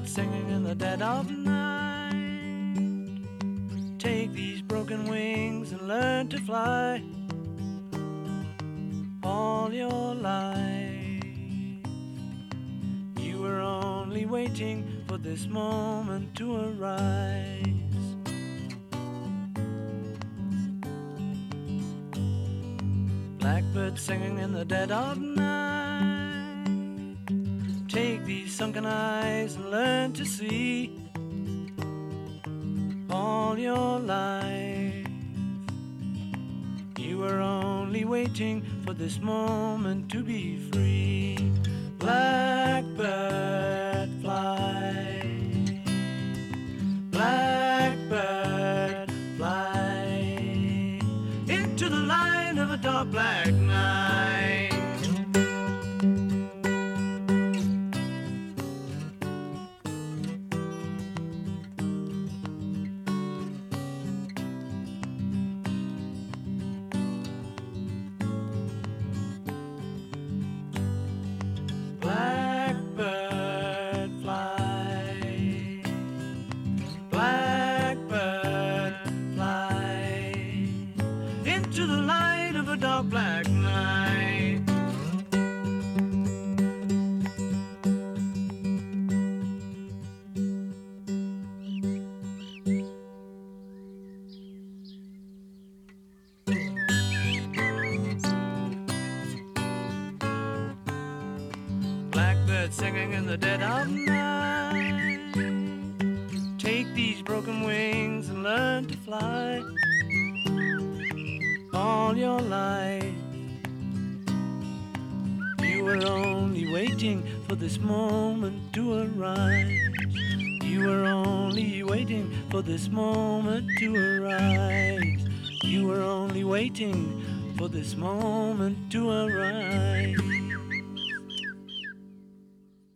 Blackbird singing in the dead of night. Take these broken wings and learn to fly all your life. You were only waiting for this moment to arise. Blackbird singing in the dead of night. Take these sunken eyes and learn to see all your life. You were only waiting for this moment to be free. Blackbird fly, blackbird fly into the light of a dark black night. Blackbird fly, blackbird fly into the light of a dark black night. Blackbird singing in the dead of night. Take these broken wings and learn to fly all your life. You were only waiting for this moment to arise. You were only waiting for this moment to arise. You were only waiting for this moment to arise.